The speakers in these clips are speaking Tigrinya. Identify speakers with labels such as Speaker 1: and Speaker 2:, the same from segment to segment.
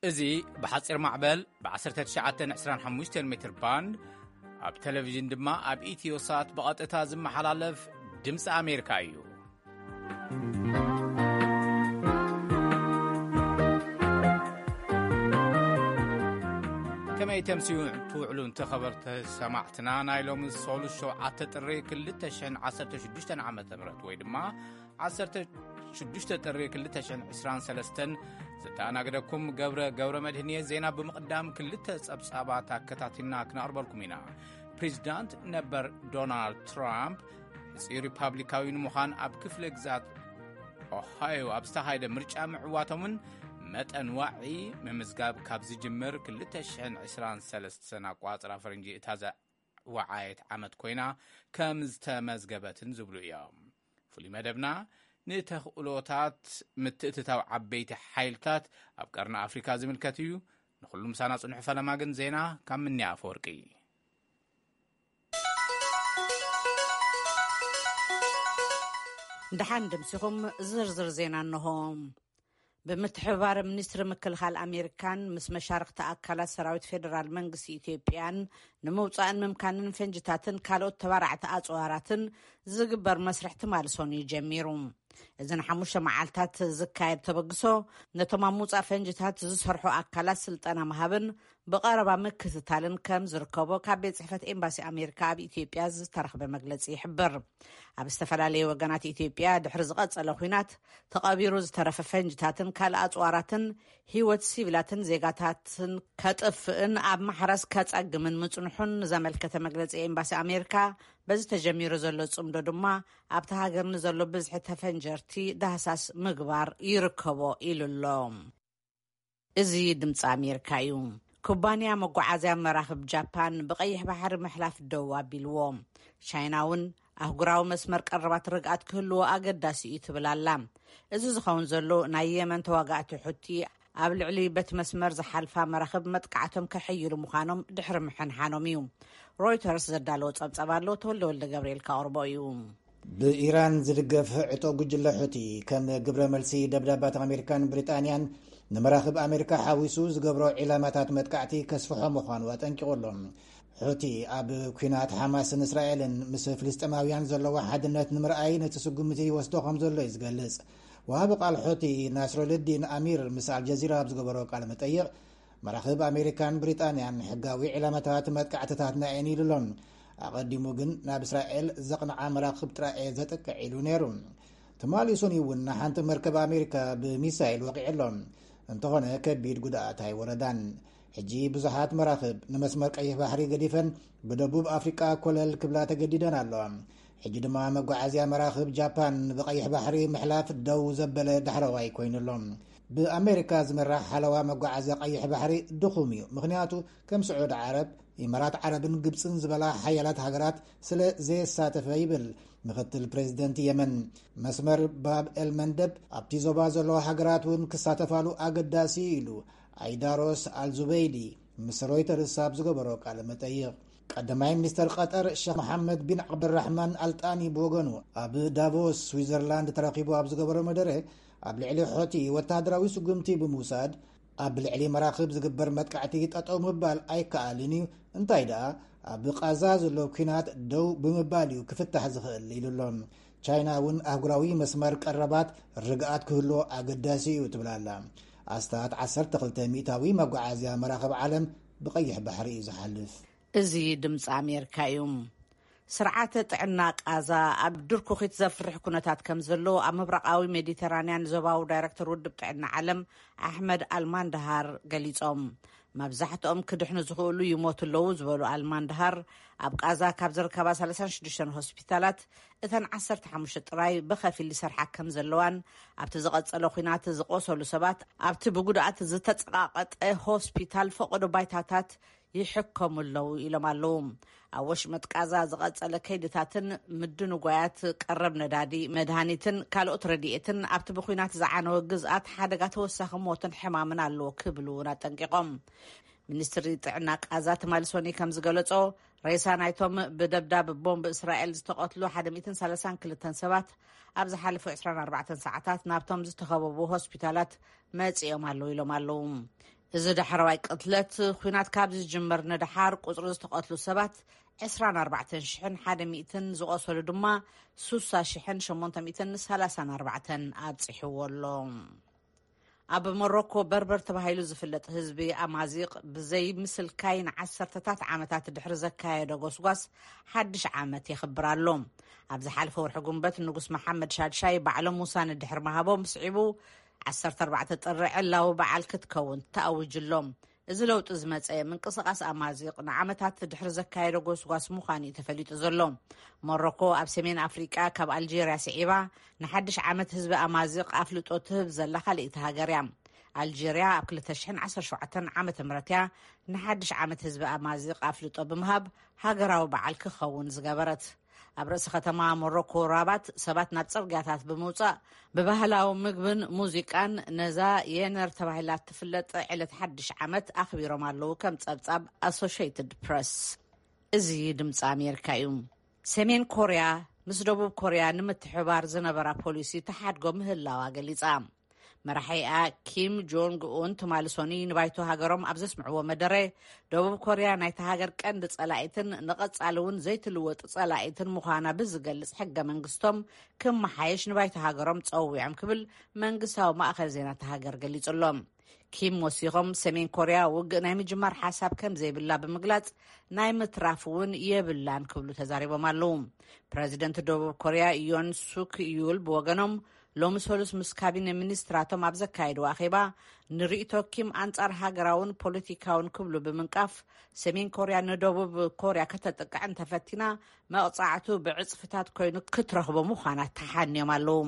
Speaker 1: ازي بحصير معبل ب1925 متر باند اب تلفزيون دما اب ايتيو سات بقطتا زمحلالف دمص امريكا ايو كما يتمسيون توعلون تخبرت سمعتنا نايلوم الصول الشوعات تطري كل تشن 16 عام تمرت ويدما 16 تطري كل تشن 23 ستانا قدكم قبر مدهنية زينا بمقدام كل تصابات كتاتنا كنقربلكمينا بريزيدنت نبر دونالد ترامب سي ريبابليكاوي مخان اب كفل غزات اوهايو ابستهايده مرچا معواتهم متن وعي ممزغاب كابز جمر كل تشن 23 سنه قاطرا فرنجي اتازا وعايت عمد كوينا كمز تمزغبتن زبلو يوم فلي مدبنا نتخلوتات متتتاو عبيت حيلتات ابقرنا افريكا زملكتيو نخلو مسانا صنح فلماغن زينا كم مني افورقي
Speaker 2: دحان دمسكم زرزر زينا انهم بمتحبار منستر مكلخال امريكان مس مشاركه اكلات سراويت فيدرال منغس اثيوبيان نموصان ممكانن فنجتاتن كالوت تبارعت اصواراتن زغبر مسرح تمالسون يجميرون اذن حموشه معالتات زكايد تبغسو نتماموصا فنجتات زسرحو اكلات سلطنا مهابن بقربا مكتتالن كم زركبو كابيت صحفه امباسي امريكا باثيوبيا زترخبه مغلص يحبر ابستفلالي وغنات اثيوبيا دحرز قصله خوينات تقابيرو زترف فنجتاتن كال اصواراتن هيوت سيفلاتن زيغاتاتن كطفن اب محرس كصغمن مصنحون زملكته مغلص امباسي امريكا بز تجميرو زلو صمدو دما ابته هاغرن زلو بزح تفنجرتي دهساس مغبار يركبو إلولوم ازي دمص امريكايو كوبانيا مغعازيا مراخب جابان بقيح بحر محلاف الدوا بيلوم شايناون اهغراو مسمر قربات رقات كله اقداسي تبلالا ازي زخون زلو نايمن تواقعت حتي ابلعلي بت مسمر زحالفا مراخب متقعتهم كحيلو مخانم دحر محنحانوميوم رويترز زدالو صبصبالو تولد جبريل كاوربويو
Speaker 3: بإيران زدقف عطو قجل حوتي كم قبر ملسي دبدابات أمريكان بريطانيان نمراخب أمريكا حاويسو زقبرو علاماتات متقعتي كسفحو مخوان واتنكيقولهم حوتي أب كينات حماس إسرائيل مس فلسطيناويان زلو حدنات نمرأي نتسقمتي وسدوخم زلو يزقلص وابق الحوتي ناصر الدين أمير مس الجزيرة بزقبرو قال متأيق مراخب أمريكان بريطانيان حقاوي علاماتات متقعتات نايني للون أقدمو جن ناب إسرائيل زقنا مراقب ترائي زتك عيلو نيرون تمالي سونيون نحانت مركب أمريكا بميسايل وقع لهم انتهونا كبير قداءات هاي وردان حجي بزحات مراقب نمسمر قيح بحري قديفن بدبوب أفريقيا كل الكبلات قديدان اللهم حجي دما مقعازيا مراقب جابان بقيح بحري محلاف الدو زبل دحرواي كوين اللهم بأمريكا زمراح حلوة مقعازيا قيح بحري دخوميو مغنياتو كم سعود عرب إمارات عربن قبصن زبلا حيالات هاجرات سلا زي الساتفة يبل مختل بريزيدنت يمن مسمر باب المندب ابتي زبازلو هاجرات ونكساتفالو اقداسي إلو عيداروس الزبيدي مسرويتر الساب زقبرو قال متأيق قدماي منستر قطر الشيخ محمد بن عبد الرحمن الطاني بوغنو اب دافوس سويزرلاند تراقيبو اب زقبرو مدره اب العلي حوتي وتادراوي سقمتي بموساد أبلعلي مراقب زقبر متقعتي تطعو مبال أي كاليني انتايدا بقازاز اللو كينات دو بمباليو كفتح زخل ليلولون چايناون أهقراوي مسمار قربات الرقات كهلو أقداسي وتبلالا أستاذ 10 ميتاوي مقعازيا مراقب عالم بقيح بحري زحلف
Speaker 2: ازي دمص أمريكايوم سرعات طعنا قازا ابدر كوخيت زفرح كونتات كمزلو امبرقاوي ميديترانيان زباو دايركتور ودب طعنا عالم احمد الماندهار قليصوم مبزحتهم كدحنو زخولو يموتلو زبلو الماندهار اب قازا كاب زركبا 36 هوسبيتالات اتن 15 طراي بخفي اللي سرحا كمزلوان ابت زقصلو خينات زقوسلو سبات ابت بغدات زتتصقاقط هوسبيتال فقدو بايتاتات يحكم اللو إلى معلوم أوش متقازا زغاصله كيدتاتن مدن غويات قرب ندادي مدهانيتن كالوت رديئتن ابت بخوينات زعانو غزات حدغا توسخ موتن حمامن الله كبلونا تنقيقم منستري طعنا قازا تمالسوني كم زغلصو رئيسانايتهم بدبداب بومب اسرائيل استقتلوا 132 سبات ابز حلفوا 24 ساعات نابتهم زتخببوا هوسبيتالات مصيوم الله يلوم الله እዚ ዳሕራዋይ ቅትለት ኩናት ካብ ዝጅመር ንድሓር ቁፅሪ ዝተቐትሉ ሰባት 24,100 ዝቆሰሉ ድማ 60,834 ኣብፅሕዎ ኣሎ። ኣብ ሞሮኮ በርበር ተባሂሉ ዝፍለጥ ህዝቢ ኣማዚቕ ብዘይ ምስልካይ ንዓሰርተታት ዓመታት ድሕሪ ዘካየደ ጎስጓስ ሓድሽ ዓመት የኽብር ኣሎ። ኣብ ዝሓለፈ ወርሒ ጉንበት ንጉስ መሓመድ ሻድሻይ ባዕሎም ውሳነ ድሕሪ መሃቦም ስዒቡ 14 ጥሪ ዕላዊ በዓል ክትከውን ተኣውጅሎም። እዚ ለውጢ ዝመፀ ምንቅስቓስ ኣማዚቕ ንዓመታት ድሕሪ ዘካየደ ጎስጓስ ምዃኑ እዩ ተፈሊጡ ዘሎ። ሞሮኮ ኣብ ሰሜን ኣፍሪቃ ካብ ኣልጀርያ ስዒባ ንሓድሽ ዓመት ህዝቢ ኣማዚቕ ኣፍልጦ ትህብ ዘላ ካልእቲ ሃገር እያ። ኣልጀርያ ኣብ 2017 ዓመተ ምህረት እያ ንሓድሽ ዓመት ህዝቢ ኣማዚቕ ኣፍልጦ ብምሃብ ሃገራዊ በዓል ክኸውን ዝገበረት። ኣብ ርእሲ ከተማ ሞሮኮ ራባት ሰባት ናብ ጽርግያታት ብምውጻእ ብባህላዊ ምግብን ሙዚቃን ነዛ የነር ተባሂላ ትፍለጥ ዕለት ሓድሽ ዓመት ኣኽቢሮም ኣለዉ ከም ጸብጻብ ኣሶሺየትድ ፕረስ። እዚ ድምፂ ኣሜሪካ እዩ። ሰሜን ኮርያ ምስ ደቡብ ኮርያ ንምትሕባር ዝነበራ ፖሊሲ ተሓድጎ ምህላዋ ገሊጻ። መራሒኣ ኪም ጆንግ ኡን ትማልሶኒ ንባይቶ ሃገሮም ኣብ ዘስምዕዎ መደረ ደቡብ ኮርያ ናይቲ ሃገር ቀንዲ ጸላኢትን ንቐጻሊ እውን ዘይትልወጥ ጸላኢትን ምዃና ብዝገልጽ ሕገ መንግስቶም ክመሓየሽ ንባይቶ ሃገሮም ጸዊዖም ክብል መንግስታዊ ማእኸል ዜና ሃገር ገሊጹሎም። ኪም ወሲኾም ሰሜን ኮርያ ውግእ ናይ ምጅማር ሓሳብ ከም ዘይብላ ብምግላጽ ናይ ምትራፍ እውን የብላን ክብሉ ተዛሪቦም ኣለዉ። ፕረዚደንት ደቡብ ኮርያ ዮን ሱክ ዩል ብወገኖም ሎሚ ሰሉስ ምስ ካቢነ ሚኒስትራቶም ኣብ ዘካየድዎ ኣኼባ ንርእቶ ኪም ኣንጻር ሃገራውን ፖለቲካውን ክብሉ ብምንቃፍ ሰሜን ኮርያ ንደቡብ ኮርያ ከተጥቅዕ እንተፈቲና መቕጻዕቱ ብዕጽፍታት ኮይኑ ክትረኽቦ ምዃና ተሓንዮም ኣለዉ።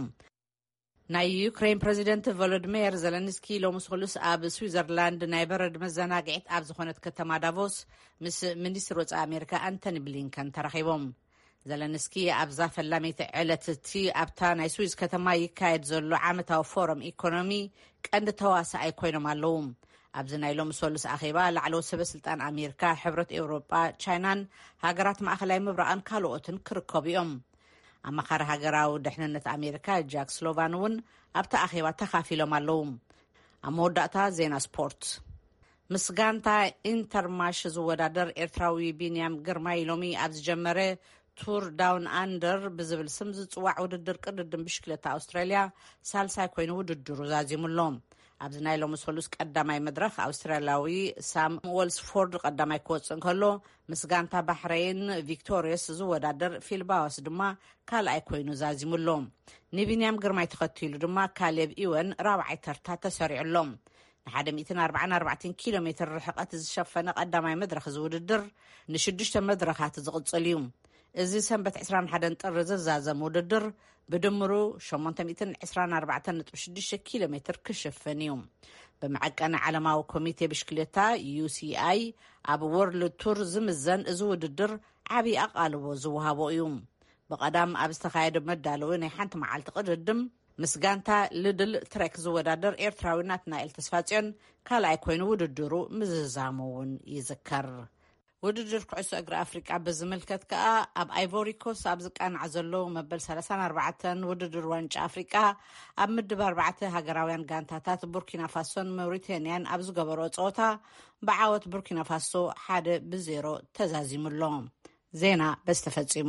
Speaker 2: ናይ ዩክሬን ፕረዚደንት ቮሎዲሚር ዘለንስኪ ሎሚ ሰሉስ ኣብ ስዊዘርላንድ ናይ በረድ መዘናግዒት ኣብ ዝኾነት ከተማ ዳቮስ ምስ ሚኒስትር ወፃኢ ኣሜሪካ አንቶኒ ብሊንከን ተራኺቦም። ዘለንስኪ ኣብዛ ፈላሜቲ ዕለት እቲ ኣብታ ናይ ስዊዝ ከተማ ይካየድ ዘሎ ዓመታዊ ፎረም ኢኮኖሚ ቀንዲ ተዋሳኣይ ኮይኖም ኣለዉ። ኣብዚ ናይ ሎሚ ሰሉስ ኣኼባ ላዕለዎት ሰበስልጣን ኣሜሪካ፣ ሕብረት ኤውሮጳ፣ ቻይናን ሃገራት ማእኸላይ ምብራቕን ካልኦትን ክርከቡ እዮም። ኣማኻሪ ሃገራዊ ድሕንነት ኣሜሪካ ጃክ ስሎቫን እውን ኣብታ ኣኼባ ተኻፊሎም ኣለዉ። ኣብ መወዳእታ ዜና ስፖርት ምስ ጋንታ ኢንተርማሽ ዝወዳደር ኤርትራዊ ቢንያም ግርማይ ሎሚ ኣብ ዝጀመረ ቱር ዳውን አንደር ብዝብል ስም ዝፅዋዕ ውድድር ቅድድም ብሽክሌታ ኣውስትራልያ ሳልሳይ ኮይኑ ውድድሩ ዛዚሙሎም። ኣብዚ ናይ ሎሚ ሰሉስ ቀዳማይ መድረኽ ኣውስትራልያዊ ሳም ወልስፎርድ ቀዳማይ ክወፅእ እንከሎ ምስ ጋንታ ባሕረይን ቪክቶሪየስ ዝወዳደር ፊልባዋስ ድማ ካልኣይ ኮይኑ ዛዚሙሎም። ንቢንያም ግርማይ ተኸቲሉ ድማ ካሌብ ኢወን ራብዓይ ተርታ ተሰሪዑሎም። ን144 ኪሎ ሜትር ርሕቐት ዝሸፈነ ቀዳማይ መድረኽ ዝውድድር ን6 መድረኻት ዝቕፅል እዩ። እዚ ሰንበት 21 ጥሪ ዝዛዘም ውድድር ብድምሩ 824.6 ኪሎ ሜትር ክሽፍን እዩ። ብመዐቀኒ ዓለማዊ ኮሚቴ ብሽክሌታ UCI ኣብ ወርልድ ቱር ዝምዘን እዚ ውድድር ዓብይ ኣቓልቦ ዝወሃቦ እዩ። ብቐዳም ኣብ ዝተኻየደ መዳለዊ ናይ ሓንቲ መዓልቲ ቅድድም ምስ ጋንታ ልድል ትሬክ ዝወዳደር ኤርትራዊ ናትናኤል ተስፋጽዮን ካልኣይ ኮይኑ ውድድሩ ምዝዛሙ እውን ይዝከር። ውድድር ኩዕሶ እግሪ ኣፍሪቃ ብዝምልከት ከዓ ኣብ ኣይቮሪኮስ ኣብ ዝቃንዕ ዘሎ መበል 34 ውድድር ዋንጫ ኣፍሪቃ ኣብ ምድብ 4 ሃገራውያን ጋንታታት ቡርኪና ፋሶን ማውሪታንያን ኣብ ዝገበሮ ፀወታ ብዓወት ቡርኪና ፋሶ 1-0 ተዛዚሙሎ። ዜና በስተፈጺሙ።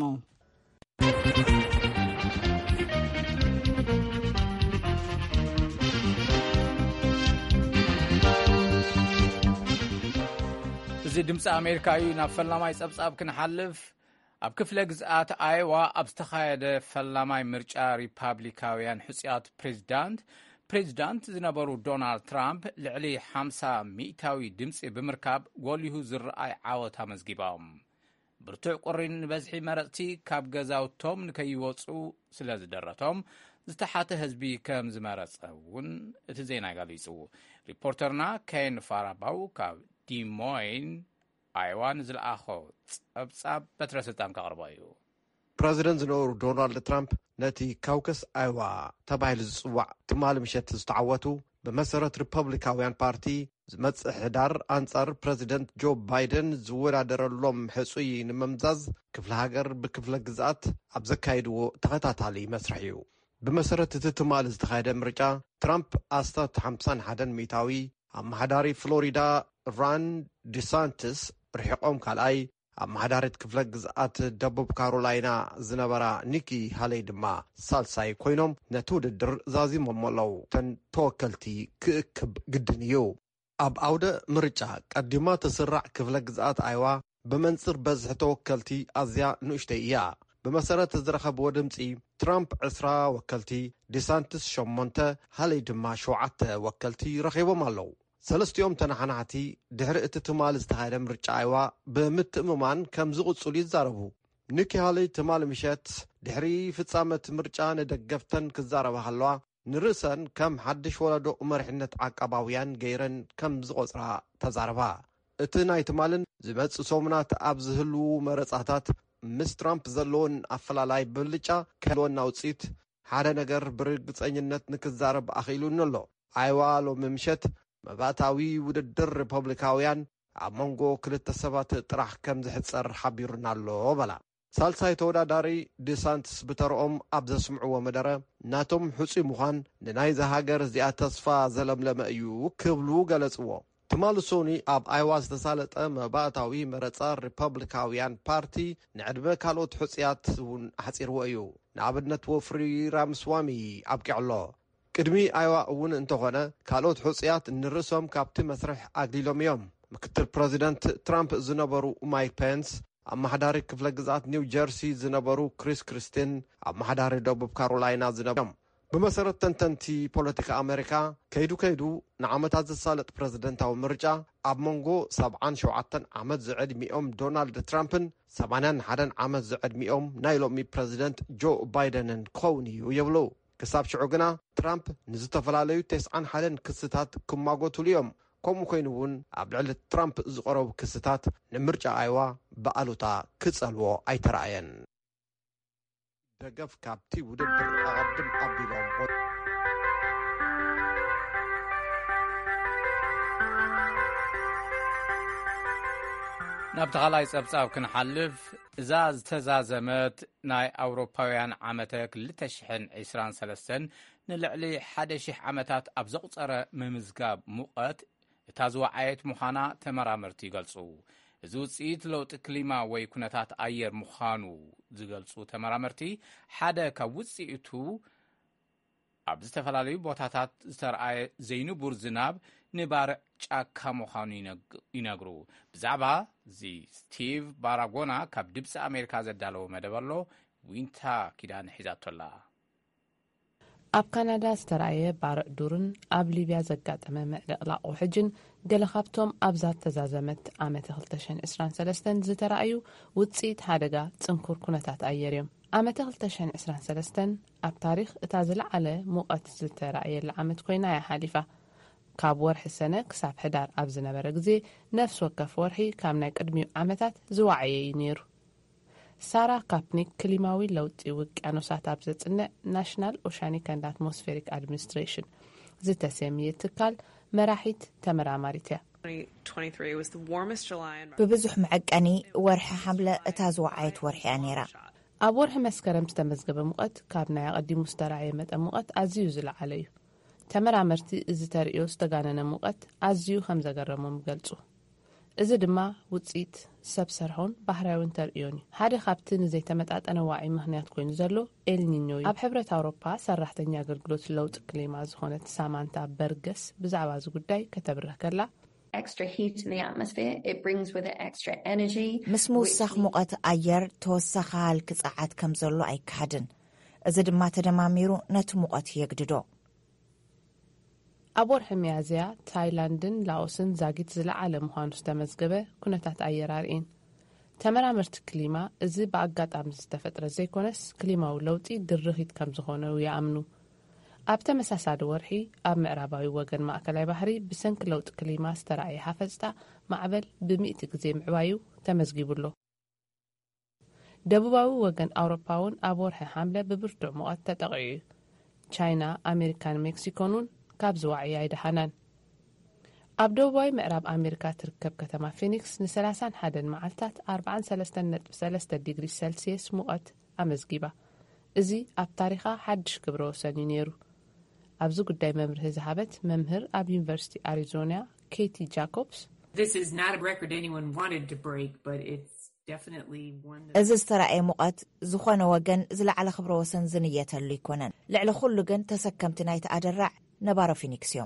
Speaker 1: እዚ ድምፂ ኣሜሪካ እዩ። ናብ ፈላማይ ጸብጻብ ክንሓልፍ። ኣብ ክፍለ ግዝኣት ኣይዋ ኣብ ዝተኻየደ ፈላማይ ምርጫ ሪፓብሊካውያን ሕጽያት ፕሬዚዳንት ዝነበሩ ዶናልድ ትራምፕ ልዕሊ 50 ሚእታዊ ድምፂ ብምርካብ ጎሊሁ ዝረኣይ ዓወት ኣመዝጊቦም። ብርቱዕ ቁሪ ንበዝሒ መረፅቲ ካብ ገዛውቶም ንከይወፁ ስለ ዝደረቶም ዝተሓተ ህዝቢ ከም ዝመረፀ እውን እቲ ዜና ገሊጹ። ሪፖርተርና ኬን ፋራባው ካብ ዲሞይን ኣይዋን ዝለኣኾ ጸብጻብ በትረ ስልጣን ከቕርቦ እዩ።
Speaker 4: ፕረዚደንት ዝነበሩ ዶናልድ ትራምፕ ነቲ ካውከስ ኣይዋ ተባሂሉ ዝጽዋዕ ትማል ምሸት ዝተዓወቱ ብመሰረት ሪፐብሊካውያን ፓርቲ ዝመጽእ ሕዳር አንጻር ፕረዚደንት ጆ ባይደን ዝወዳደረሎም ሕጹይ ንምምዛዝ ክፍለ ሃገር ብክፍለ ግዝኣት ኣብ ዘካይድዎ ተኸታታሊ መስርሕ እዩ። ብመሰረት እቲ ትማል ዝተኻየደ ምርጫ ትራምፕ ኣስታት 51 ሚእታዊ ኣማሓዳሪ ፍሎሪዳ ራን ዲሳንትስ ርሒቆም ካልኣይ ኣማሓዳሪት ክፍለ ግዝኣት ደቡብ ካሮላይና ዝነበራ ኒኪ ሃሌይ ድማ ሳልሳይ ኮይኖም ነቲ ውድድር ዛዚሞም ኣለዉ ተን ተወከልቲ ክእክብ ግድን እዩ ኣብ ኣውደ ምርጫ ቀዲማ ተስራዕ ክፍለ ግዝኣት ኣይዋ ብመንፅር በዝሒ ተወከልቲ ኣዝያ ንኡሽተይ እያ ብመሰረት ዝረኸብዎ ድምፂ ትራምፕ 20 ወከልቲ ዲሳንትስ 8 ሃሌይ ድማ 7 ወከልቲ ረኺቦም ኣለዉ ሰለስቲኦም ተናሓናሕቲ ድሕሪ እቲ ትማል ዝተኻየደ ምርጫ ኣይዋ ብምትእምማን ከም ዝቕፅሉ ይዛረቡ ኒኪ ሃሌይ ትማል ምሸት ድሕሪ ፍጻመት ምርጫ ንደገፍተን ክዛረባ ከለዋ ንርእሰን ከም ሓድሽ ወለዶ መሪሕነት ዓቀባውያን ገይረን ከም ዝቆፅራ ተዛረባ እቲ ናይ ትማልን ዝመፅእ ሰሙናት ኣብ ዝህልዉ መረፃታት ምስ ትራምፕ ዘለዎን ኣፈላላይ ብልጫ ከልወና ውፅኢት ሓደ ነገር ብርግፀኝነት ንክዛረብ ኣኽኢሉን ኣሎ ኣይዋ ሎሚ ምሸት መባእታዊ ውድድር ሪፐብሊካውያን ኣብ መንጎ ክልተ ሰባት ጥራሕ ከም ዝሕፀር ሓቢሩና ኣሎ በላ ሳልሳይ ተወዳዳሪ ዲሳንትስ ብተርኦም ኣብ ዘስምዕዎ መደረ ናቶም ሕፁይ ምዃን ንናይ ዝሃገር እዚኣ ተስፋ ዘለምለመ እዩ ክብሉ ገለጽዎ ትማል ሶኒ ኣብ ኣይዋ ዝተሳለጠ መባእታዊ መረፃ ሪፐብሊካውያን ፓርቲ ንዕድመ ካልኦት ሕፅያት እውን ሓፂርዎ እዩ ንኣብነት ወፍሪ ራምስዋሚ ኣብቂዕሎ ቅድሚ ኣይዋ እውን እንተኾነ ካልኦት ሕፅያት ንርእሶም ካብቲ መስርሕ ኣግሊሎም እዮም ምክትል ፕሬዚደንት ትራምፕ ዝነበሩ ማይክ ፔንስ ኣማሓዳሪ ክፍለ ግዝኣት ኒው ጀርሲ ዝነበሩ ክሪስ ክሪስቲን ኣማሓዳሪ ደቡብ ካሮላይና ዝነበሩ ብመሰረት ተንተንቲ ፖለቲካ ኣሜሪካ ከይዱ ንዓመታት ዝሳለጥ ፕሬዚደንታዊ ምርጫ ኣብ መንጎ 77 ዓመት ዝዕድሚኦም ዶናልድ ትራምፕን 81 ዓመት ዝዕድሚኦም ናይ ሎሚ ፕሬዚደንት ጆ ባይደንን ክኸውን እዩ የብሉ ክሳብ ሽዑ ግና ትራምፕ ንዝተፈላለዩ 91 ክስታት ክማጎትሉ እዮም ከምኡ ኮይኑ እውን ኣብ ልዕሊ ትራምፕ ዝቐረቡ ክስታት ንምርጫ ኣይዋ ብኣሉታ ክጸልዎ ኣይተረኣየን ደገፍ ካብቲ ውድድር ኣቐድም ኣቢሎም
Speaker 1: ናብቲ ኻልኣይ ጸብጻብ ክንሓልፍ እዛ ዝተዛዘመት ናይ ኣውሮፓውያን ዓመተ 2023 ንልዕሊ 1,000 ዓመታት ኣብ ዘቑፀረ ምምዝጋብ ሙቐት እታ ዝወዓየት ምዃና ተመራመርቲ ይገልጹ እዚ ውፅኢት ለውጢ ክሊማ ወይ ኩነታት ኣየር ምዃኑ ዝገልጹ ተመራመርቲ ሓደ ካብ ውፅኢቱ ኣብ ዝተፈላለዩ ቦታታት ዝተረኣየ ዘይንቡር ዝናብ ንባርዕ ጫካ ምዃኑ ይነግሩ ብዛዕባ እዚ ስቲቭ ባራጎና ካብ ድምፂ ኣሜሪካ ዘዳለዎ መደብ ኣሎ ዊንታ ኪዳን ሒዛቶላ
Speaker 5: ኣብ ካናዳ ዝተረኣየ ባርዕ ዱርን ኣብ ሊብያ ዘጋጠመ ምዕልቕላቕ ውሕጅን ገለ ካብቶም ኣብዛ ተዛዘመት ዓመተ 2023 ዝተረኣዩ ውፅኢት ሓደጋ ጽንኩር ኩነታት ኣየር እዮም ዓመተ 2023 ኣብ ታሪክ እታ ዝለዓለ ሙቐት ዝተረኣየላ ዓመት ኮይና እያ ሓሊፋ ካብ ወርሒ ሰነ ክሳብ ሕዳር ኣብ ዝነበረ ግዜ ነፍሲ ወከፍ ወርሒ ካብ ናይ ቅድሚኡ ዓመታት ዝዋዓየ እዩ ነይሩ ሳራ ካፕኒክ ክሊማዊ ለውጢ ውቅያኖሳት ኣብ ዘጽንዕ ናሽናል ኦሻኒክ ኤንድ ኣትሞስፌሪክ ኣድሚኒስትሬሽን ዝተሰየመ ትካል መራሒት ተመራማሪት እያ
Speaker 6: ብብዙሕ መዐቀኒ ወርሒ ሓምለ እታ ዝወዓየት ወርሒ እያ ነይራ
Speaker 5: ኣብ ወርሒ መስከረም ዝተመዝገበ ሙቐት ካብ ናይ ቀዲሙ ዝተረኣየ መጠን ሙቐት ኣዝዩ ዝለዓለ እዩ ተመራመርቲ እዚ ተርእዮ ዝተጋነነ ሙቐት ኣዝዩ ከም ዘገረሞም ገልጹ እዚ ድማ ውፅኢት ሰብ ሰርሖን ባህራውን ተርእዮን እዩ ሓደ ካብቲ ንዘይተመጣጠነ ዋዒ ምክንያት ኮይኑ ዘሎ ኤልኒኞ እዩ ኣብ ሕብረት ኣውሮፓ ሰራሕተኛ ኣገልግሎት ለውጢ ክሊማ ዝኾነት ሳማንታ በርገስ ብዛዕባ እዚ ጉዳይ ከተብርህ ከላ
Speaker 6: ምስ ምውሳኽ ሙቐት ኣየር ተወሳኺ ሃልኪ ጸዓት ከም ዘሎ ኣይካሓድን እዚ ድማ ተደማሚሩ ነቲ ሙቐት የግድዶ
Speaker 5: ኣብ ወርሒ ሚያዝያ ታይላንድን ላኦስን ዛጊት ዝለዓለ ምዃኑ ዝተመዝገበ ኩነታት ኣየር ኣርኢን ተመራመርቲ ክሊማ እዚ ብኣጋጣሚ ዝተፈጥረ ዘይኮነስ ክሊማዊ ለውጢ ድርኺት ከም ዝኾነ ይኣምኑ ኣብ ተመሳሳሊ ወርሒ ኣብ ምዕራባዊ ወገን ማእከላይ ባሕሪ ብሰንኪ ለውጢ ክሊማ ዝተረኣየ ሓፈፅታ ማዕበል ብ100 ግዜ ምዕባዩ ተመዝጊቡሎ ደቡባዊ ወገን ኣውሮፓ እውን ኣብ ወርሒ ሓምለ ብብርቱዕ ሙቐት ተጠቂዑ እዩ ቻይና ኣሜሪካን ሜክሲኮን ካብ ዝዋዕይ ኣይደሓናን ኣብ ደቡባዊ ምዕራብ ኣሜሪካ ትርከብ ከተማ ፊኒክስ ን31 መዓልታት 43.3 ዲግሪ ሴልሲየስ ሙቐት ኣመዝጊባ እዚ ኣብ ታሪኻ ሓድሽ ክብረ ወሰን እዩ ነይሩ ኣብዚ ጉዳይ መምርሒ ዝሃበት መምህር ኣብ ዩኒቨርሲቲ ኣሪዞና ኬቲ ጃኮብስ
Speaker 6: እዚ ዝተረኣየ ሙቐት ዝኾነ ወገን ዝለዓለ ክብረ ወሰን ዝንየተሉ ይኮነን። ልዕሊ ኩሉ ግን ተሰከምቲ ናይቲ ኣደራዕ ነባሮ ፊኒክስ እዮም።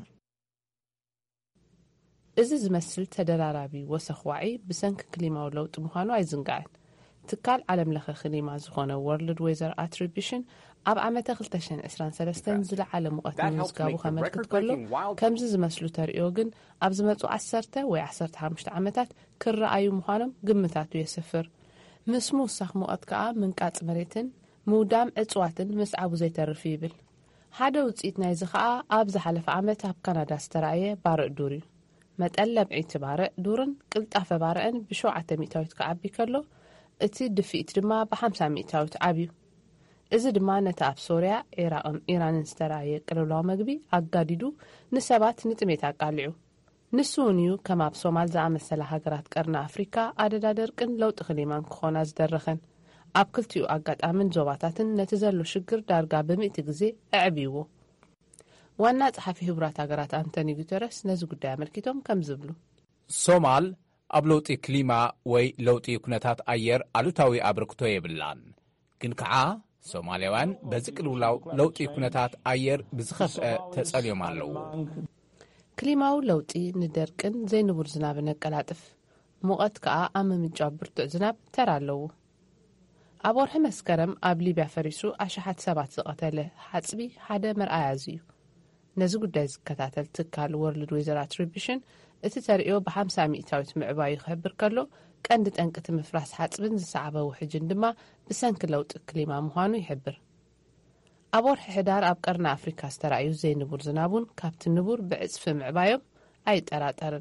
Speaker 5: እዚ ዝመስል ተደራራቢ ወሰኽ ዋዒ ብሰንኪ ክሊማዊ ለውጢ ምዃኑ ኣይዝንጋዕን። ትካል ዓለም ለኸ ክሊማ ዝኾነ ወርልድ ዌዘር ኣትሪቢሽን ኣብ ዓመተ 2023 ዝለዓለ ሙቐት ንምዝጋቡ ከመልክት ከሎ ከምዚ ዝመስሉ ተሪኦ ግን ኣብ ዝመፁ 10 ወይ 15 ዓመታት ክረኣዩ ምዃኖም ግምታቱ የስፍር። ምስ ምውሳኽ ሙቐት ከዓ ምንቃፅ መሬትን ምውዳም እፅዋትን ምስዓቡ ዘይተርፍ ይብል። ሓደ ውፅኢት ናይዚ ከዓ ኣብ ዝሓለፈ ዓመት ኣብ ካናዳ ዝተረኣየ ባርዕ ዱር እዩ። መጠን ለምዒቲ ባርዕ ዱርን ቅልጣፈ ባርዕን ብ7 ሚእታዊት ክዓቢ ከሎ እቲ ድፊኢት ድማ ብ50 ሚእታዊት ዓብዩ። እዚ ድማ ነቲ ኣብ ሶርያ፣ ኢራቅን ኢራንን ዝተረኣየ ቅልውላዊ መግቢ ኣጋዲዱ ንሰባት ንጥሜት ኣቃሊዑ። ንሱ እውን እዩ ከም ኣብ ሶማል ዝኣመሰለ ሃገራት ቀርኒ ኣፍሪካ ኣደዳ ደርቅን ለውጢ ክሊማን ክኾና ዝደረኸን። ኣብ ክልቲኡ ኣጋጣምን ዞባታትን ነቲ ዘሎ ሽግር ዳርጋ ብ100 ግዜ ኣዕብይዎ። ዋና ጸሓፊ ህቡራት ሃገራት አንቶኒ ጉተረስ ነዚ ጉዳይ ኣመልኪቶም ከም ዝብሉ
Speaker 1: ሶማል ኣብ ለውጢ ክሊማ ወይ ለውጢ ኩነታት ኣየር ኣሉታዊ ኣበርክቶ የብላን። ግን ከዓ ሶማልያውያን በዚ ቅልውላው ለውጢ ኩነታት ኣየር ብዝኸፍአ ተጸልዮም ኣለዉ።
Speaker 5: ክሊማዊ ለውጢ ንደርቅን ዘይንቡር ዝናብን ኣቀላጥፍ፣ ሙቐት ከዓ ኣብ ምምንጫው ብርቱዕ ዝናብ ተራ ኣለዉ። ኣብ ወርሒ መስከረም ኣብ ሊብያ ፈሪሱ ኣሽሓት ሰባት ዝቐተለ ሓጽቢ ሓደ መርኣያዚ እዩ። ነዚ ጉዳይ ዝከታተል ትካል ወርልድ ዌዘር ኣትሪቢሽን እቲ ተሪኦ ብ50 ሚእታዊት ምዕባዩ ክሕብር ከሎ ቀንዲ ጠንቅቲ ምፍራስ ሓጽብን ዝሰዓበ ውሕጅን ድማ ብሰንኪ ለውጢ ክሊማ ምዃኑ ይሕብር። ኣብ ወርሒ ሕዳር ኣብ ቀርኒ ኣፍሪካ ዝተረኣዩ ዘይንቡር ዝናቡን ካብቲ ንቡር ብዕጽፊ ምዕባዮም ኣይጠራጠርን።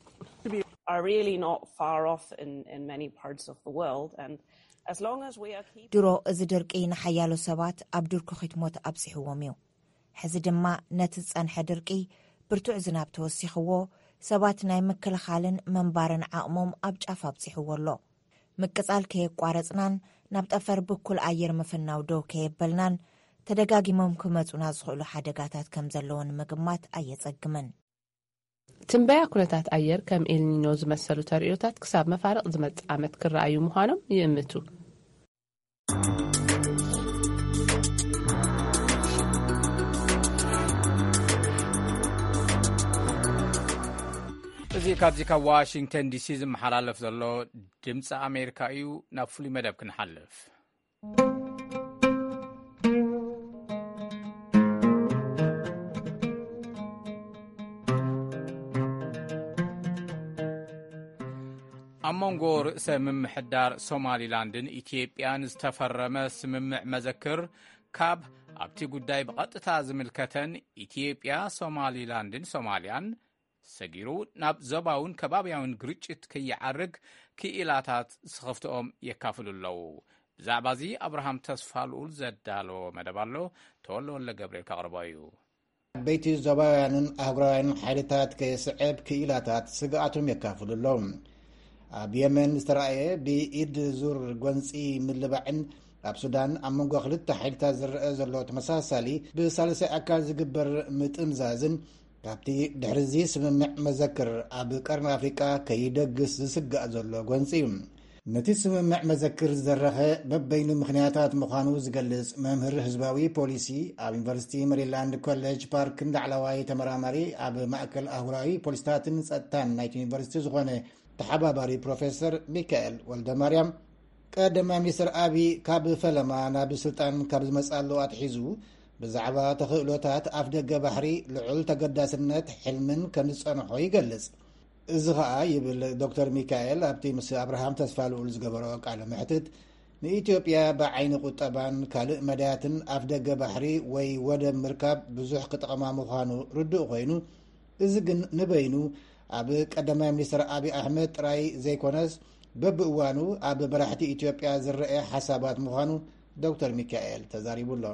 Speaker 6: ድሮ እዚ ድርቂ ንሓያሎ ሰባት ኣብ ዱር ክኺትሞት ኣብፅሕዎም እዩ። ሕዚ ድማ ነቲ ዝጸንሐ ድርቂ ብርቱዕ ዝናብ ተወሲኽዎ ሰባት ናይ ምክልኻልን መንባርን ዓቕሞም ኣብ ጫፍ ኣብፅሕዎ ኣሎ። ምቅጻል ከየቋረጽናን ናብ ጠፈር ብኩል ኣየር ምፍናው ዶ ከየበልናን ተደጋጊሞም ክመጹና ዝኽእሉ ሓደጋታት ከም ዘለዎን ምግማት ኣየጸግምን።
Speaker 5: ትንበያ ኩነታት ኣየር ከም ኤልኒኖ ዝመሰሉ ተሪኦታት ክሳብ መፋርቕ ዝመጽእ ዓመት ክረኣዩ ምዃኖም ይእምቱ።
Speaker 1: እዚ ካብዚ ካብ ዋሽንግተን ዲሲ ዝመሓላለፍ ዘሎ ድምፂ ኣሜሪካ እዩ። ናብ ፍሉይ መደብ ክንሓልፍ። ኣብ መንጎ ርእሰ ምምሕዳር ሶማሊላንድን ኢትዮጵያን ዝተፈረመ ስምምዕ መዘክር ካብ ኣብቲ ጉዳይ ብቐጥታ ዝምልከተን ኢትዮጵያ ሶማሊላንድን ሶማልያን ሰጊሩ ናብ ዞባውን ከባብያውን ግርጭት ከይዓርግ ክኢላታት ዝኸፍትኦም የካፍሉ ኣለዉ። ብዛዕባ እዚ ኣብርሃም ተስፋልኡል ዘዳለዎ መደብ ኣሎ። ተወለወለ ገብርኤል ካቕርቦ እዩ።
Speaker 3: በይቲ ዞባውያንን ኣህጉራውያንን ሓይልታት ከየስዕብ ክኢላታት ስግኣቶም የካፍሉ ኣለዉ። ኣብ የመን ዝተረኣየ ብኢድ ዙር ጎንፂ ምልባዕን ኣብ ሱዳን ኣብ መንጎ ክልተ ሓይልታት ዝርአ ዘሎ ተመሳሳሊ ብሳልሳይ ኣካል ዝግበር ምጥምዛዝን ካብቲ ድሕሪዚ ስምምዕ መዘክር ኣብ ቀርኒ ኣፍሪቃ ከይደግስ ዝስጋእ ዘሎ ጎንፂ እዩ። ነቲ ስምምዕ መዘክር ዝዘረኸ በበይኑ ምኽንያታት ምዃኑ ዝገልጽ መምህር ህዝባዊ ፖሊሲ ኣብ ዩኒቨርሲቲ ሜሪላንድ ኮሌጅ ፓርክን ላዕለዋይ ተመራማሪ ኣብ ማእከል ኣህጉራዊ ፖሊስታትን ጸጥታን ናይቲ ዩኒቨርሲቲ ዝኾነ ተሓባባሪ ፕሮፌሰር ሚካኤል ወልደማርያም ቀዳማይ ሚኒስትር ኣብይ ካብ ፈለማ ናብ ስልጣን ካብ ዝመጻሉ ኣትሒዙ ብዛዕባ ተኽእሎታት ኣፍ ደገ ባሕሪ ልዑል ተገዳስነት ሕልምን ከም ዝጸንሖ ይገልጽ። እዚ ከዓ ይብል ዶክተር ሚካኤል ኣብቲ ምስ ኣብርሃም ተስፋልኡል ዝገበሮ ቃለ ምሕትት ንኢትዮጵያ ብዓይኒ ቁጠባን ካልእ መዳያትን ኣፍ ደገ ባሕሪ ወይ ወደብ ምርካብ ብዙሕ ክጠቕማ ምዃኑ ርዱእ ኮይኑ እዚ ግን ንበይኑ ኣብ ቀዳማይ ሚኒስትር ኣብይ ኣሕመድ ጥራይ ዘይኮነስ በብእዋኑ ኣብ በራሕቲ ኢትዮጵያ ዝረአ ሓሳባት ምዃኑ ዶክተር ሚካኤል ተዛሪቡሎ።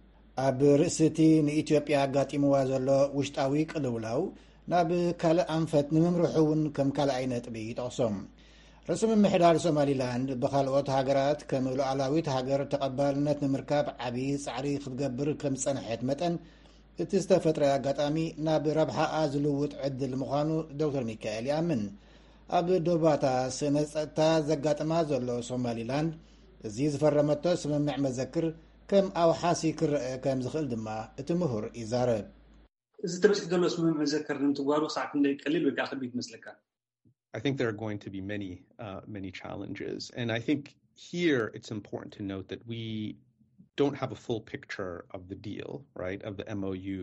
Speaker 3: ኣብ ርእስቲ ንኢትዮጵያ ኣጋጢምዋ ዘሎ ውሽጣዊ ቅልውላው ናብ ካልእ ኣንፈት ንምምርሑ እውን ከም ካልኣይ ነጥቢ ይጠቕሶም። ርእሰ ምምሕዳር ሶማሊላንድ ብካልኦት ሃገራት ከም ሉዓላዊት ሃገር ተቐባልነት ንምርካብ ዓብዪ ፃዕሪ ክትገብር ከም ዝጸንሐት መጠን እቲ ዝተፈጥረ ኣጋጣሚ ናብ ረብሓኣ ዝልውጥ ዕድል ምዃኑ ዶክተር ሚካኤል ይኣምን። ኣብ ዶባታ ስነ ፀጥታ ዘጋጥማ ዘሎ ሶማሊላንድ እዚ ዝፈረመቶ ስምምዕ መዘክር ከም ኣውሓሲ ክርአ ከም ዝኽእል ድማ እቲ ምሁር ይዛረብ።
Speaker 7: እዚ ተበፂሑ ዘሎ ስምምዕ መዘክር እንትጓሩ ክሳዕ ክንደይ ቀሊል ወይ ከዓ ከቢድ ይመስለካ?
Speaker 8: I think there are going to be many challenges, and I think here it's important to note that we don't have a full picture of the deal, right, of the MOU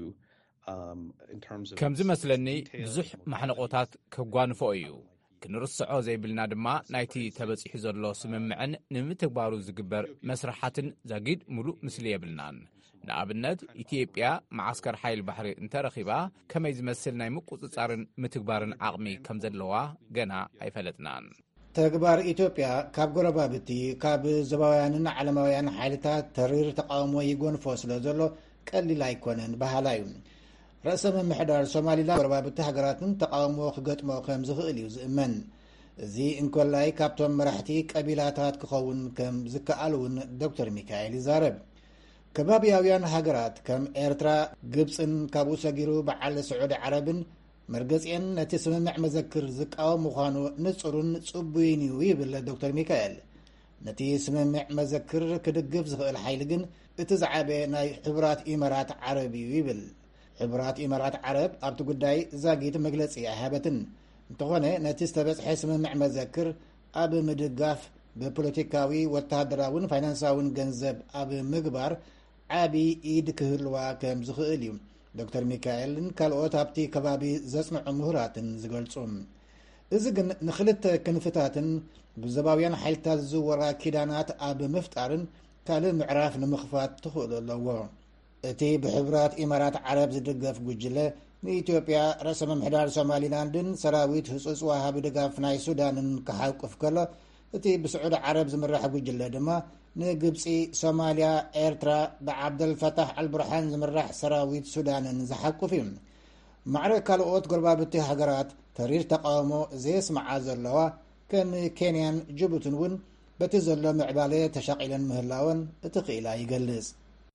Speaker 8: in terms of
Speaker 1: ከምዚ መስለኒ ብዙሕ ማሕነቆታት ከጓንፎ እዩ። ክንርስዖ ዘይብልና ድማ ናይቲ ተበፂሑ ዘሎ ስምምዕን ንምትግባሩ ዝግበር መስራሓትን ዘጊድ ሙሉእ ምስሊ የብልናን። ንኣብነት ኢትዮጵያ ማዓስከር ሓይል ባሕሪ እንተረኺባ ከመይ ዝመስል ናይ ምቁፅጻርን ምትግባርን ዓቕሚ ከም ዘለዋ ገና ኣይፈለጥናን።
Speaker 3: ተግባር ኢትዮጵያ ካብ ጎረባብቲ ካብ ዞባውያንን ዓለማውያን ሓይልታት ተሪር ተቃውሞ ይጎንፎ ስለ ዘሎ ቀሊል ኣይኮነን ባህላ እዩ። ርእሰ ምምሕዳር ሶማሊላንድ ጎረባብቲ ሃገራትን ተቃውሞ ክገጥሞ ከም ዝኽእል እዩ ዝእመን። እዚ እንኮላይ ካብቶም መራሕቲ ቀቢላታት ክኸውን ከም ዝከኣል እውን ዶክተር ሚካኤል ይዛረብ። ከባቢያውያን ሃገራት ከም ኤርትራ፣ ግብፅን ካብኡ ሰጊሩ በዓል ስዑድ ዓረብን መርገፂአን ነቲ ስምምዕ መዘክር ዝቃወም ምዃኑ ንጹርን ጽቡይን እዩ ይብል ዶክተር ሚካኤል። ነቲ ስምምዕ መዘክር ክድግፍ ዝኽእል ሓይሊ ግን እቲ ዝዓበየ ናይ ሕቡራት ኢማራት ዓረብ እዩ ይብል። ሕቡራት ኢማራት ዓረብ ኣብቲ ጉዳይ ዛጊት መግለፂ ኣይሃበትን። እንተኾነ ነቲ ዝተበፅሐ ስምምዕ መዘክር ኣብ ምድጋፍ ብፖለቲካዊ ወተሃደራውን ፋይናንሳውን ገንዘብ ኣብ ምግባር ዓብይ ኢድ ክህልዋ ከም ዝኽእል እዩ ዶክተር ሚካኤልን ካልኦት ኣብቲ ከባቢ ዘጽንዑ ምሁራትን ዝገልጹ። እዚ ግን ንኽልተ ክንፍታትን ብዘባውያን ሓይልታት ዝወራ ኪዳናት ኣብ ምፍጣርን ካልእ ምዕራፍ ንምኽፋት ትኽእሉ ኣለዎ። እቲ ብሕቡራት ኢማራት ዓረብ ዝድገፍ ጉጅለ ንኢትዮጵያ ርእሰ ምምሕዳር ሶማሊላንድን ሰራዊት ህጹጽ ወሃቢ ድጋፍ ናይ ሱዳንን ክሓቁፍ ከሎ እቲ ብስዑድ ዓረብ ዝምራሕ ጉጅለ ድማ ንግብፂ፣ ሶማልያ፣ ኤርትራ ብዓብደልፈታሕ አልቡርሃን ዝምራሕ ሰራዊት ሱዳንን ዝሓቁፍ እዩ። ማዕረ ካልኦት ጎረባብቲ ሃገራት ተሪር ተቃውሞ ዘየስምዓ ዘለዋ ከም ኬንያን ጅቡትን እውን በቲ ዘሎ ምዕባለ ተሻቂለን ምህላወን እቲ ክኢላ ይገልጽ።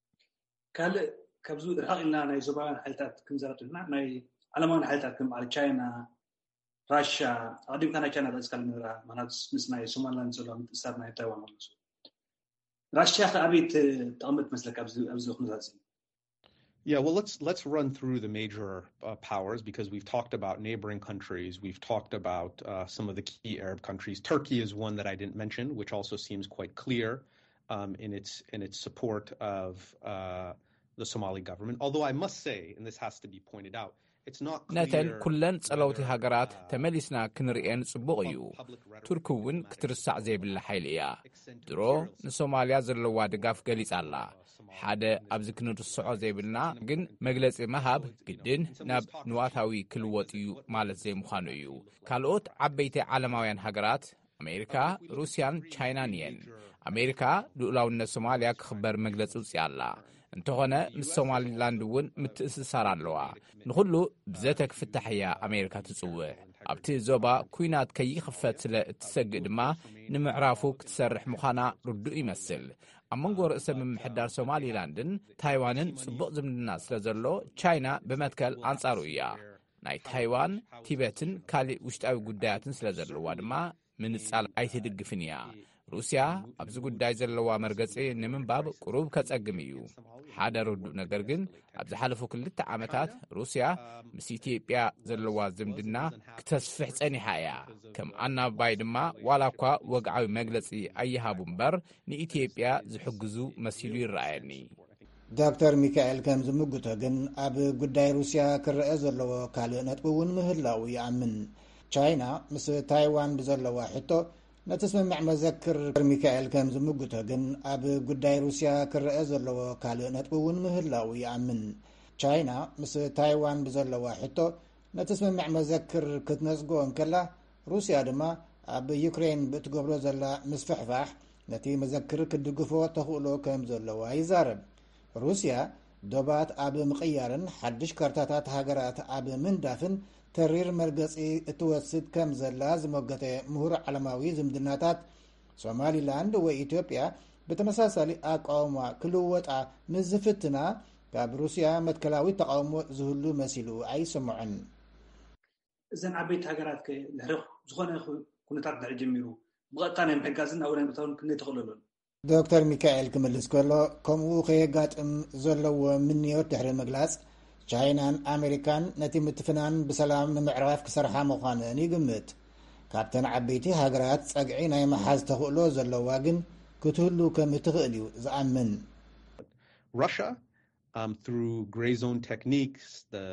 Speaker 7: ካልእ ካብዚ ርሓቕ ኢልና ናይ ዞባውያን ሓይልታት ክንዘረጥልና ናይ ዓለማውያን ሓይልታት ከም ቻይና፣ ራሽያ ኣቀዲምካ ናይ ቻይና ርእስካል ንራ ማናት ምስ ናይ ሶማሊላንድ ዘሎ ምጥሳር ናይ ታይዋን ኣለሱ ራሽያ ከዓበይት ተቐምጥ መስለካ ኣብዚ ኩነታት?
Speaker 8: Yeah, well, let's run through the major powers because we've talked about neighboring countries. We've talked about some of the key Arab countries. Turkey is one that I didn't mention, which also seems quite clear in its support of the Somali government. Although I must say, and this has to be pointed out,
Speaker 1: ነተን ኩለን ጸለውቲ ሃገራት ተመሊስና ክንርአን ጽቡቕ እዩ። ቱርክ እውን ክትርሳዕ ዘይብላ ሓይሊ እያ። ድሮ ንሶማልያ ዘለዋ ድጋፍ ገሊጻ ኣላ። ሓደ ኣብዚ ክንርስዖ ዘይብልና ግን መግለፂ መሃብ ግድን ናብ ንዋታዊ ክልወጥ እዩ ማለት ዘይምዃኑ እዩ። ካልኦት ዓበይቲ ዓለማውያን ሃገራት ኣሜሪካ፣ ሩስያን ቻይናን እየን። ኣሜሪካ ልኡላውነት ሶማልያ ክኽበር መግለፂ ውፅያ ኣላ። እንተኾነ ምስ ሶማሊላንድ እውን ምትእስሳር ኣለዋ። ንኹሉ ብዘተ ክፍታሕ እያ ኣሜሪካ ትጽውዕ። ኣብቲ ዞባ ኩናት ከይኽፈት ስለ እትሰግእ ድማ ንምዕራፉ ክትሰርሕ ምዃና ርዱእ ይመስል። ኣብ መንጎ ርእሰ ምምሕዳር ሶማሊላንድን ታይዋንን ጽቡቕ ዝምድና ስለ ዘሎ ቻይና ብመትከል ኣንጻሩ እያ። ናይ ታይዋን ቲቤትን ካልእ ውሽጣዊ ጉዳያትን ስለ ዘለዋ ድማ ምንጻል ኣይትድግፍን እያ። ሩስያ ኣብዚ ጉዳይ ዘለዋ መርገፂ ንምንባብ ቁሩብ ከጸግም እዩ። ሓደ ርዱእ ነገር ግን ኣብ ዝሓለፉ 2 ዓመታት ሩስያ ምስ ኢትዮጵያ ዘለዋ ዝምድና ክተስፍሕ ጸኒሓ እያ። ከም ኣናባይ ድማ ዋላ እኳ ወግዓዊ መግለፂ ኣይሃቡ እምበር ንኢትዮጵያ ዝሕግዙ መሲሉ ይረኣየኒ።
Speaker 3: ዶክተር ሚካኤል ከም ዝምግቶ ግን ኣብ ጉዳይ ሩስያ ክርአ ዘለዎ ካልእ ነጥቢ እውን ምህላው ይኣምን። ቻይና ምስ ታይዋን ብዘለዋ ሕቶ ነቲ ስምምዕ መዘክር ሚካኤል ከም ዝምግቶ ግን ኣብ ጉዳይ ሩስያ ክርአ ዘለዎ ካልእ ነጥቢ እውን ምህላው ይኣምን። ቻይና ምስ ታይዋን ብዘለዋ ሕቶ ነቲ ስምምዕ መዘክር ክትነጽጎ እንከላ ሩስያ ድማ ኣብ ዩክሬን ብእትገብሮ ዘላ ምስፍሕፋሕ ነቲ መዘክር ክድግፎ ተኽእሎ ከም ዘለዋ ይዛረብ። ሩስያ ዶባት ኣብ ምቕያርን ሓድሽ ካርታታት ሃገራት ኣብ ምንዳፍን ተሪር መርገፂ እትወስድ ከም ዘላ ዝሞገተ ምሁር ዓለማዊ ዝምድናታት ሶማሊላንድ ወይ ኢትዮጵያ ብተመሳሳሊ ኣቃውማ ክልወጣ ምዝፍትና ካብ ሩስያ መትከላዊ ተቃውሞ ዝህሉ መሲሉ ኣይሰምዑን።
Speaker 7: እዘን ዓበይቲ ሃገራት ልሕርኽ ዝኾነ ኩነታት ድሕሪ ጀሚሩ ብቐጥታ ናይ ምሕጋዝን ኣብኡ ናይ ምእታውን ክንደይ ተኽእለሉን
Speaker 3: ዶክተር ሚካኤል ክምልስ ከሎ ከምኡ ከየጋጥም ዘለዎ ምንዮት ድሕሪ ምግላጽ ቻይናን ኣሜሪካን ነቲ ምትፍናን ብሰላም ንምዕራፍ ክሰርሓ ምዃነን ይግምት። ካብተን ዓበይቲ ሃገራት ጸግዒ ናይ መሓዝ ተኽእሎ ዘለዋ ግን ክትህሉ ከም እትኽእል እዩ ዝኣምን።
Speaker 8: Russia through gray zone techniques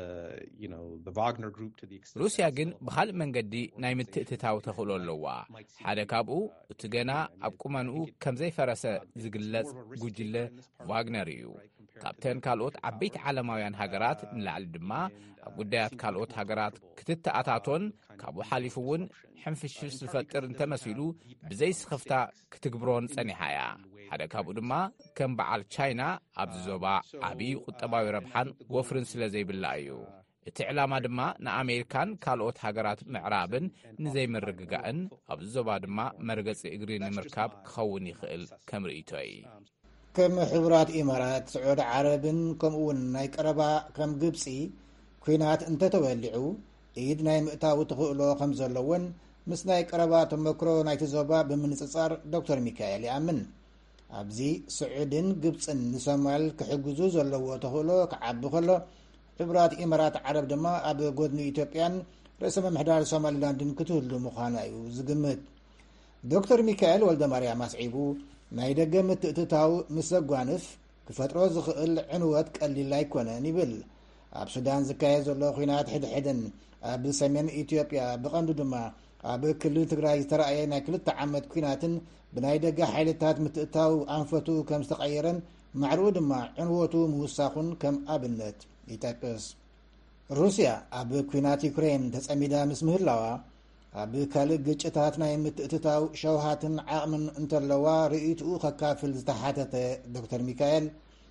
Speaker 8: the Wagner group to the extent
Speaker 1: ሩስያ ግን ብኻልእ መንገዲ ናይ ምትእትታው ተኽእሎ ኣለዋ። ሓደ ካብኡ እቲ ገና ኣብ ቁመንኡ ከም ዘይፈረሰ ዝግለጽ ጉጅለ ዋግነር እዩ። ካብተን ካልኦት ዓበይቲ ዓለማውያን ሃገራት ንላዕሊ ድማ ኣብ ጉዳያት ካልኦት ሃገራት ክትተኣታቶን ካብኡ ሓሊፉ እውን ሕንፍሽፍሽ ዝፈጥር እንተመሲሉ ብዘይስኽፍታ ክትግብሮን ጸኒሓ እያ። ሓደ ካብኡ ድማ ከም በዓል ቻይና ኣብዚ ዞባ ዓብዪ ቁጠባዊ ረብሓን ወፍርን ስለ ዘይብላ እዩ። እቲ ዕላማ ድማ ንኣሜሪካን ካልኦት ሃገራት ምዕራብን ንዘይምርግጋእን ኣብዚ ዞባ ድማ መርገፂ እግሪ ንምርካብ ክኸውን ይኽእል ከም ርእይቶይ
Speaker 3: ከም ሕቡራት ኢማራት ስዑድ ዓረብን ከምኡውን ናይ ቀረባ ከም ግብፂ ኩናት እንተተወሊዑ ኢድ ናይ ምእታዊ ትኽእሎ ከም ዘለውን ምስ ናይ ቀረባ ተመክሮ ናይቲ ዞባ ብምንጽጻር ዶክተር ሚካኤል ይኣምን። ኣብዚ ስዑድን ግብፅን ንሶማል ክሕግዙ ዘለዎ ተኽእሎ ክዓቢ ከሎ ሕቡራት ኢማራት ዓረብ ድማ ኣብ ጎድኒ ኢትዮጵያን ርእሰ ምምሕዳር ሶማሊላንድን ክትህሉ ምዃና እዩ ዝግምት። ዶክተር ሚካኤል ወልደ ማርያም ኣስዒቡ ናይ ደገ ምትእትታው ምስ ዘጓንፍ ክፈጥሮ ዝኽእል ዕንወት ቀሊል ኣይኮነን ይብል። ኣብ ሱዳን ዝካየድ ዘሎ ኩናት ሕድሕድን ኣብ ሰሜን ኢትዮጵያ ብቐንዱ ድማ ኣብ ክልል ትግራይ ዝተረኣየ ናይ 2 ዓመት ኩናትን ብናይ ደገ ሓይልታት ምትእታው ኣንፈቱ ከም ዝተቐየረን ማዕርኡ ድማ ዕንወቱ ምውሳኹን ከም ኣብነት ይጠቅስ። ሩስያ ኣብ ኩናት ዩክሬን ተጸሚዳ ምስ ምህላዋ ኣብ ካልእ ግጭታት ናይ ምትእትታው ሸውሃትን ዓቕምን እንተለዋ ርእይትኡ ከካፍል ዝተሓተተ ዶክተር ሚካኤል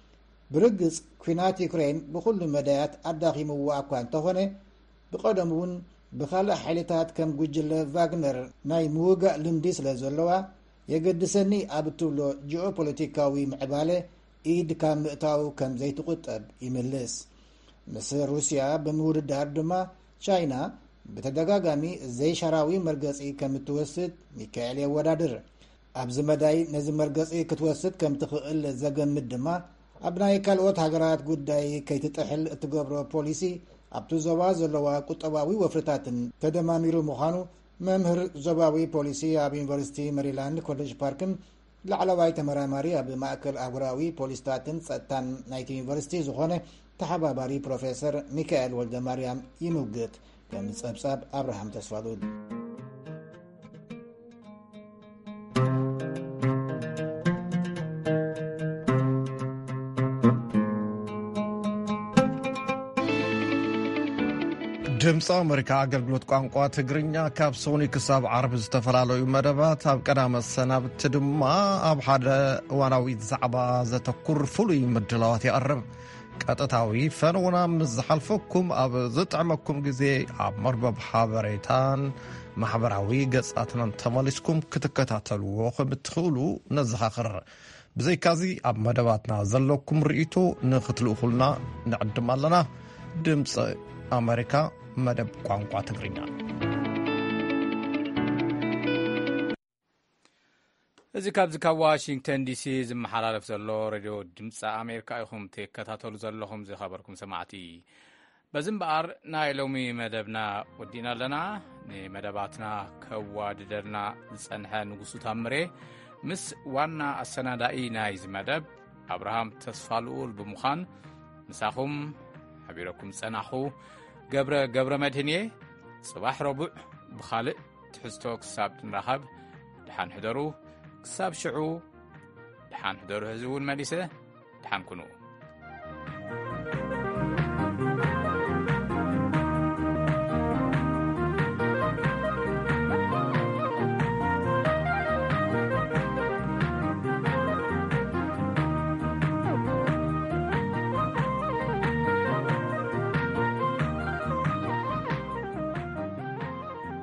Speaker 3: ብርግጽ ኩናት ዩክሬን ብኩሉ መዳያት ኣዳኺምዎ እኳ እንተኾነ ብቐደም እውን ብኻልእ ሓይልታት ከም ጉጅለ ቫግነር ናይ ምውጋእ ልምዲ ስለ ዘለዋ የገድሰኒ ኣብ እትብሎ ጂኦፖለቲካዊ ምዕባለ ኢድ ካብ ምእታው ከም ዘይትቁጠብ ይምልስ። ምስ ሩስያ ብምውድዳር ድማ ቻይና ብተደጋጋሚ ዘይሸራዊ መርገፂ ከም እትወስድ ሚካኤል የወዳድር። ኣብዚ መዳይ ነዚ መርገፂ ክትወስድ ከም ትኽእል ዘገምት ድማ ኣብ ናይ ካልኦት ሃገራት ጉዳይ ከይትጥሕል እትገብሮ ፖሊሲ ኣብቲ ዞባ ዘለዋ ቁጠባዊ ወፍርታትን ተደማሚሩ ምዃኑ መምህር ዞባዊ ፖሊሲ ኣብ ዩኒቨርሲቲ ሜሪላንድ ኮሌጅ ፓርክን ላዕለዋይ ተመራማሪ ኣብ ማእከል ኣህጉራዊ ፖሊስታትን ጸጥታን ናይቲ ዩኒቨርሲቲ ዝኾነ ተሓባባሪ ፕሮፌሰር ሚካኤል ወልደ ማርያም ይምውግት ከም ጸብጻብ ኣብርሃም ተስፋሉድ።
Speaker 4: ድምፂ ኣሜሪካ ኣገልግሎት ቋንቋ ትግርኛ ካብ ሶኒ ክሳብ ዓርቢ ዝተፈላለዩ መደባት ኣብ ቀዳመ ሰናብቲ ድማ ኣብ ሓደ እዋናዊ ዛዕባ ዘተኩር ፍሉይ ምድላዋት ይቐርብ። ቀጥታዊ ፈንውና ምስ ዝሓልፈኩም ኣብ ዝጥዕመኩም ግዜ ኣብ መርበብ ሓበሬታን ማሕበራዊ ገጻትናን ተመሊስኩም ክትከታተልዎ ከም እትኽእሉ ነዘኻኽር። ብዘይካዚ ኣብ መደባትና ዘለኩም ርእይቶ ንኽትልእኹልና ንዕድም ኣለና። ድምፂ ኣሜሪካ መደብ ቋንቋ ትግርኛ።
Speaker 1: እዚ ካብዚ ካብ ዋሽንግተን ዲሲ ዝመሓላለፍ ዘሎ ሬድዮ ድምፂ ኣሜሪካ ኢኹም ትከታተሉ ዘለኹም ዝኸበርኩም ሰማዕቲ። በዚ እምበኣር ናይ ሎሚ መደብና ወዲና ኣለና። ንመደባትና ከዋድደልና ዝጸንሐ ንጉሱ ታምሬ ምስ ዋና ኣሰናዳኢ ናይዚ መደብ ኣብርሃም ተስፋልኡል ብምዃን ንሳኹም ሓቢረኩም ጸናኹ። ገብረ መድህን እየ። ጽባሕ ረቡዕ ብኻልእ ትሕዝቶ ክሳብ ንራኸብ ድሓን ሕደሩ። ክሳብ ሽዑ ድሓን ሕደሩ። ህዚ እውን መሊሰ ድሓን ኩኑ።